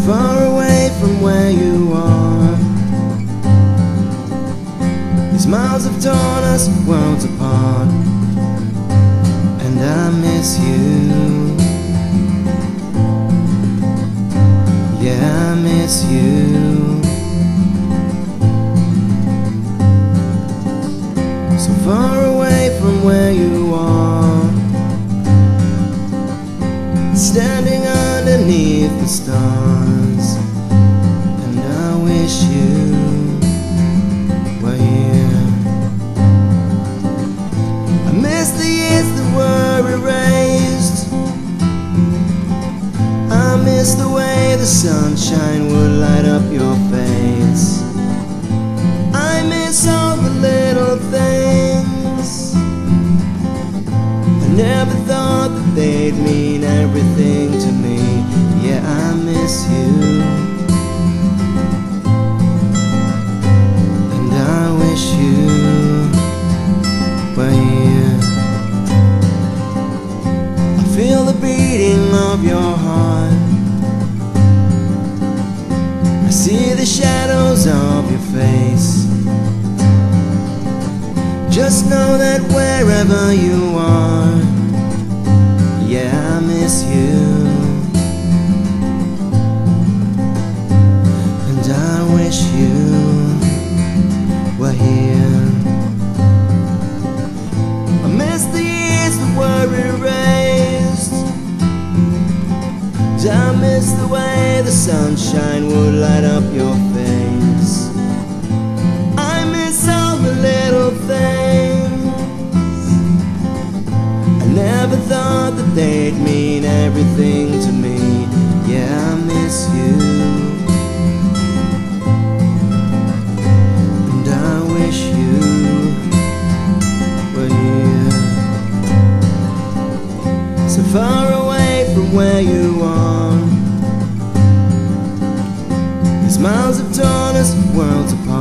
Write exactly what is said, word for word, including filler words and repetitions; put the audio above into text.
far away from where you are. These miles have torn us worlds apart, and I miss you. Yeah, I miss you. So far away from where you are, standing underneath the stars, and I wish you were here. I miss the years that were erased. I miss the way the sunshine would light up your face. I miss all the little things I never thought that they'd mean everything to me. Yeah, I miss you, and I wish you were here. I feel the beating of your heart. I see the shadows of your face. Just know that wherever you are, yeah, I miss you, and I wish you were here. I miss the years that were erased. And I miss the way the sunshine would light up your face. I miss all the little things I never thought that they'd mean everything to me. Yeah, I miss you, and I wish you were here. So far away from where you are, these miles have torn us worlds apart.